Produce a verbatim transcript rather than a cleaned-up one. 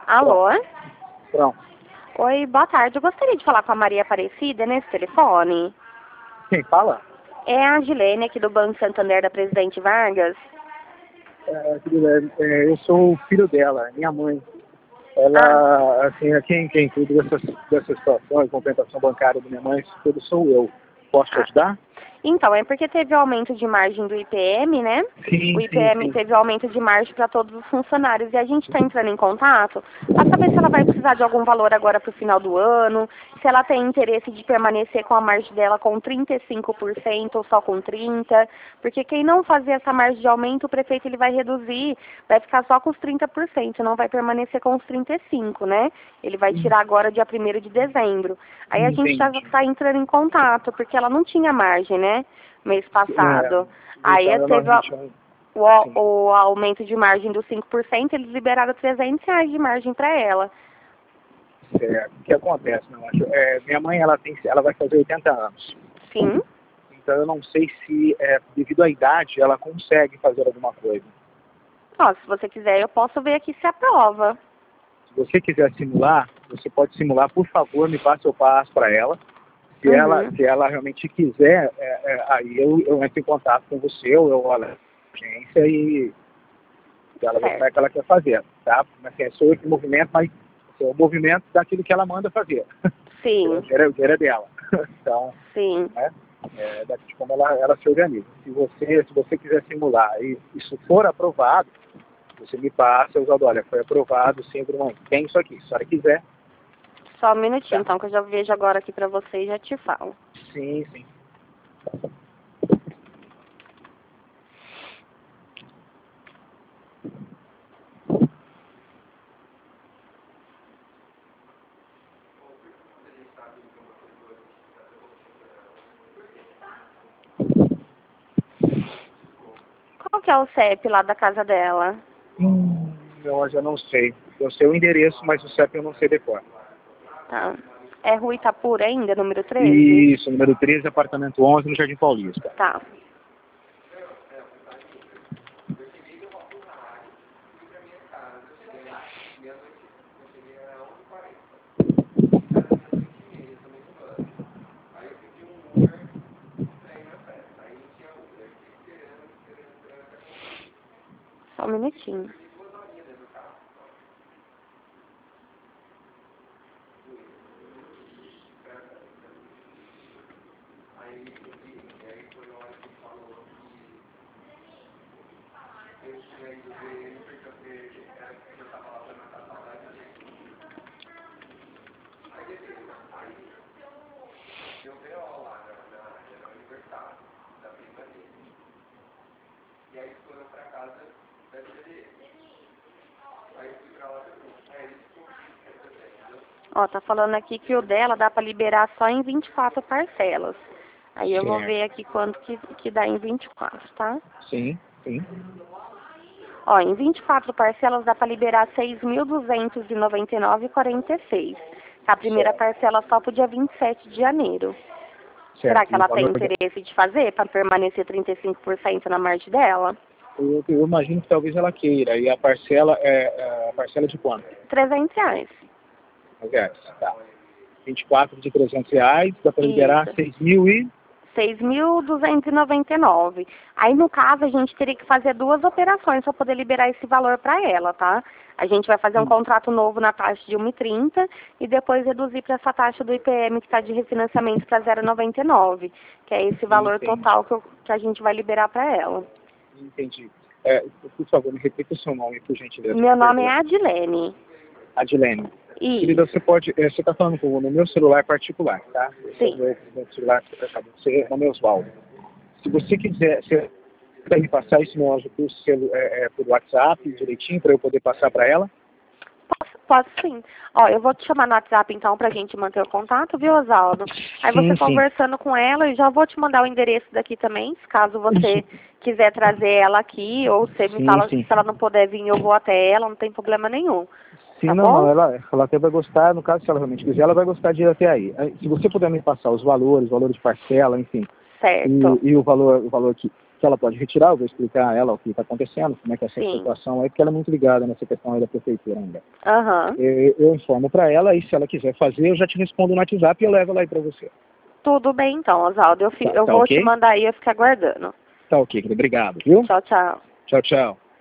Alô? Pronto. Oi, boa tarde. Eu gostaria de falar com a Maria Aparecida nesse telefone. Quem fala? É a Gilene aqui do Banco Santander da Presidente Vargas. É, querida, é, eu sou o filho dela, minha mãe. Ela, Ah. assim, é quem, quem cuida dessas, dessas situações, movimentação bancária da minha mãe, isso tudo sou eu. Posso te Ah. ajudar? Então, é porque teve o aumento de margem do I P M, né? Sim, O sim, I P M sim. teve o aumento de margem para todos os funcionários e a gente está entrando em contato para saber se ela vai precisar de algum valor agora para o final do ano, se ela tem interesse de permanecer com a margem dela com trinta e cinco por cento ou só com trinta por cento, porque quem não fazer essa margem de aumento, o prefeito ele vai reduzir, vai ficar só com os trinta por cento, não vai permanecer com os trinta e cinco por cento, né? Ele vai tirar agora dia primeiro de dezembro. Aí a gente já Entendi. está entrando em contato, porque ela não tinha margem, né? Mês passado. É, Aí então, eu teve a, normalmente... o, Sim, o aumento de margem dos cinco por cento, eles liberaram trezentos reais de margem para ela. certo. O que acontece, meu anjo? É, minha mãe, ela, tem, ela vai fazer oitenta anos. Sim. Então, eu não sei se, é, devido à idade, ela consegue fazer alguma coisa. Ó, se você quiser, eu posso ver aqui se aprova. Se você quiser simular, você pode simular, por favor, me passe o passo para ela. Se, Uhum. ela, se ela realmente quiser, é, é, aí eu, eu entro em contato com você, ou eu olho a agência e ela vê como é que ela quer fazer, tá? Assim, sou eu que movimento, mas assim, o movimento daquilo que ela manda fazer. Sim. O dinheiro, o dinheiro é dela. Então, Sim. né, é daqui de como ela, ela se organiza. Se você, se você quiser simular e isso for aprovado, você me passa, eu falo, olha, foi aprovado, sim, Bruno, tem isso aqui. Se a senhora quiser. Só um minutinho, Tá. então, que eu já vejo agora aqui para você e já te falo. Sim, sim. Qual que é o C E P lá da casa dela? Hum, eu já não sei. Eu sei o endereço, mas o C E P eu não sei decorar. Tá. É Rua Itapura ainda, número treze? Isso, número treze, apartamento onze, no Jardim Paulista. Tá. Só um minutinho. Ó, tá falando aqui que o dela dá para liberar só em vinte e quatro parcelas. Aí eu vou Certo. ver aqui quanto que, que dá em vinte e quatro, tá? Sim, sim. Ó, em vinte e quatro parcelas dá para liberar seis mil duzentos e noventa e nove reais e quarenta e seis centavos. A primeira Certo. parcela só pro dia vinte e sete de janeiro. Será Certo. que E o ela tem valor da... interesse de fazer para permanecer trinta e cinco por cento na margem dela? eu, eu imagino que talvez ela queira. E a parcela é, é a parcela de quanto? trezentos reais. Reais. Tá. vinte e quatro de trezentos reais, dá para liberar Isso. seis mil e... seis mil duzentos e noventa e nove. Aí, no caso, a gente teria que fazer duas operações para poder liberar esse valor para ela, tá? A gente vai fazer um contrato novo na taxa de um e trinta e depois reduzir para essa taxa do I P M que está de refinanciamento para zero vírgula noventa e nove, que é esse valor Entendi. total que, eu, que a gente vai liberar para ela. Entendi. É, por favor, me repita o seu nome, por gentileza. Meu Por nome é favor. Adilene. Adilene. Querida, Isso. você pode, é, você está falando com, no meu celular particular, tá? Esse é o Sim. meu, meu celular, você é o meu Oswaldo. Se você quiser, você quer me passar isso meu anjo por, celu, é, é, por WhatsApp direitinho para eu poder passar para ela? Posso, posso sim. Ó, eu vou te chamar no WhatsApp então pra gente manter o contato, viu, Oswaldo? Aí você Sim, sim. conversando com ela, eu já vou te mandar o endereço daqui também, caso você quiser trazer ela aqui, ou você me Sim, fala que sim. se ela não puder vir, eu vou até ela, não tem problema nenhum. Sim, Tá não, bom? não, ela, ela até vai gostar, no caso, se ela realmente quiser, ela vai gostar de ir até aí. Aí, se você puder me passar os valores, valores de parcela, enfim, Certo. e, e o valor, o valor que, que ela pode retirar, eu vou explicar a ela o que está acontecendo, como é que é essa Sim. situação aí, porque ela é muito ligada nessa questão aí da prefeitura ainda. Aham. Eu, eu informo para ela e se ela quiser fazer, eu já te respondo no WhatsApp e eu levo ela aí para você. Tudo bem então, Oswaldo. Eu, fi- Tá, eu tá vou ok? te mandar aí, eu fico aguardando. Tá ok, querido. Obrigado, viu? Tchau, tchau. Tchau, tchau.